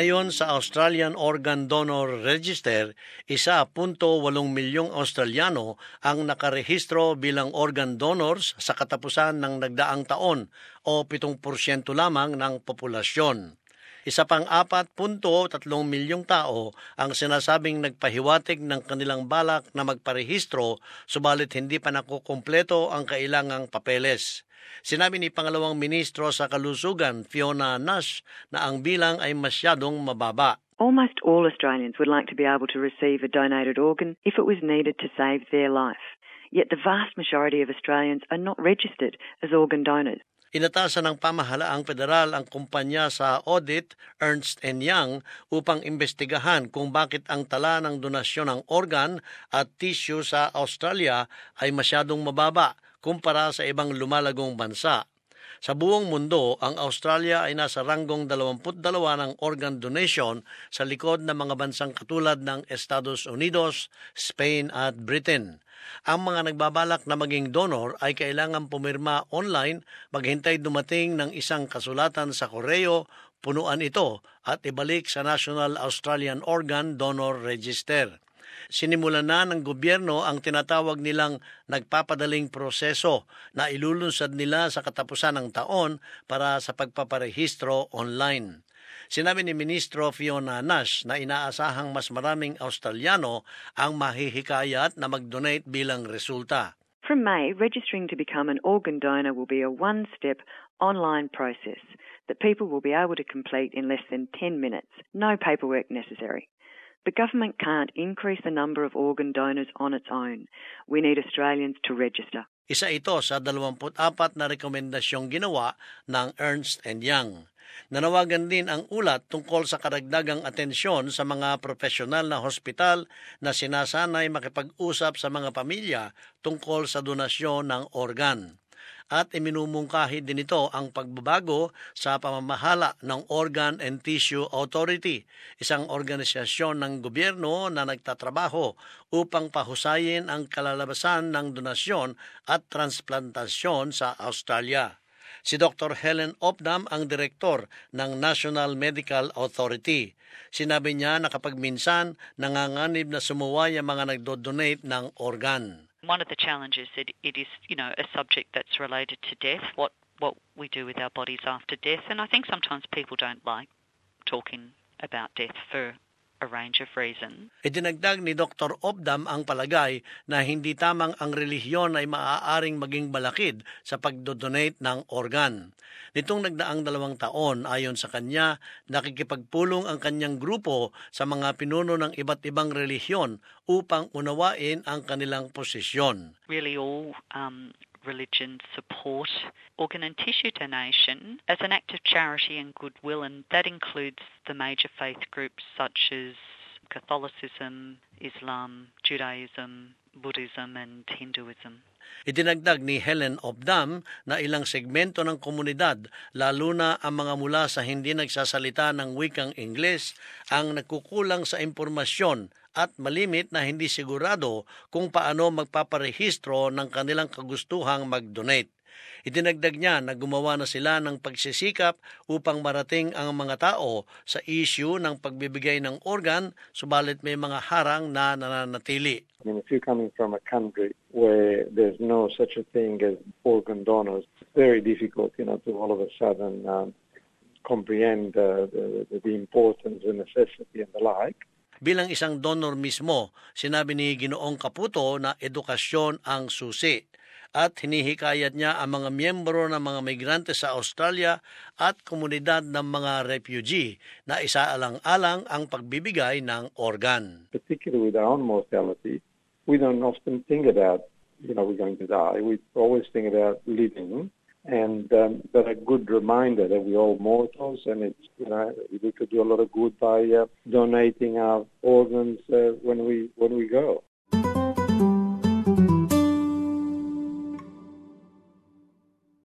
Ayon sa Australian Organ Donor Register, 1.8 milyong Australiano ang nakarehistro bilang organ donors sa katapusan ng nagdaang taon o 7% lamang ng populasyon. Isa pang 4.3 milyong tao ang sinasabing nagpahiwatig ng kanilang balak na magparehistro subalit hindi pa nakukumpleto ang kailangang papeles. Sinabi ni Pangalawang Ministro sa Kalusugan, Fiona Nash, na ang bilang ay masyadong mababa. Almost all Australians would like to be able to receive a donated organ if it was needed to save their life. Yet the vast majority of Australians are not registered as organ donors. Inatasan ng pamahalaang federal ang kumpanya sa audit, Ernst & Young, upang imbestigahan kung bakit ang tala ng donasyon ng organ at tissue sa Australia ay masyadong mababa kumpara sa ibang lumalagong bansa. Sa buong mundo, ang Australia ay nasa ranggong 22 ng organ donation sa likod ng mga bansang katulad ng Estados Unidos, Spain at Britain. Ang mga nagbabalak na maging donor ay kailangan pumirma online, maghintay dumating ng isang kasulatan sa koreo, punuan ito at ibalik sa National Australian Organ Donor Register. Sinimulan na ng gobyerno ang tinatawag nilang nagpapadaling proseso na ilulunsad nila sa katapusan ng taon para sa pagpaparehistro online. Sinabi ni Ministro Fiona Nash na inaasahang mas maraming Australiano ang mahihikayat na mag-donate bilang resulta. From May, registering to become an organ donor will be a one-step online process that people will be able to complete in less than 10 minutes. No paperwork necessary. The government can't increase the number of organ donors on its own. We need Australians to register. Isa ito sa 24 na rekomendasyong ginawa ng Ernst & Young. Nanawagan din ang ulat tungkol sa karagdagang atensyon sa mga profesional na hospital na sinasanay makipag-usap sa mga pamilya tungkol sa donasyon ng organ. At iminumungkahi din ito ang pagbabago sa pamamahala ng Organ and Tissue Authority, isang organisasyon ng gobyerno na nagtatrabaho upang pahusayin ang kalalabasan ng donasyon at transplantasyon sa Australia. Si Dr. Helen Opdam ang direktor ng National Medical Authority. Sinabi niya na kapag minsan nanganganib na sumuway ang mga nagdo-donate ng organ. One of the challenges is it is, a subject that's related to death, what we do with our bodies after death. And I think sometimes people don't like talking about death for a range of reasons. Idinagdag ni Dr. Opdam ang palagay na hindi tamang ang relihiyon ay maaaring maging balakid sa pagdodonate ng organ. Nitong nagdaang 2 taon, ayon sa kanya, nakikipagpulong ang kanyang grupo sa mga pinuno ng iba't ibang relihiyon upang unawain ang kanilang posisyon. Really all religions support organ and tissue donation as an act of charity and goodwill, and that includes the major faith groups such as Catholicism, Islam, Judaism, Buddhism and Hinduism. Idinagdag ni Helen Opdam na ilang segmento ng komunidad, lalo na ang mga mula sa hindi nagsasalita ng wikang Ingles, ang nagkukulang sa impormasyon at malimit na hindi sigurado kung paano magpaparehistro ng kanilang kagustuhang mag-donate. Idinagdag niya na gumawa na sila ng pagsisikap upang marating ang mga tao sa issue ng pagbibigay ng organ, subalit may mga harang na nananatili. I mean, if you're coming from a country where there's no such a thing as organ donors, it's very difficult, to all of a sudden comprehend the importance and necessity and the like. Bilang isang donor mismo, sinabi ni Ginoong Caputo na edukasyon ang susi. At hinihikayat niya ang mga miyembro ng mga migrante sa Australia at komunidad ng mga refugee na isaalang-alang ang pagbibigay ng organ. Particularly with our own mortality, we don't often think about, we're going to die. We always think about living, and but a good reminder that we're all mortals, and it's, we could do a lot of good by donating our organs when we go.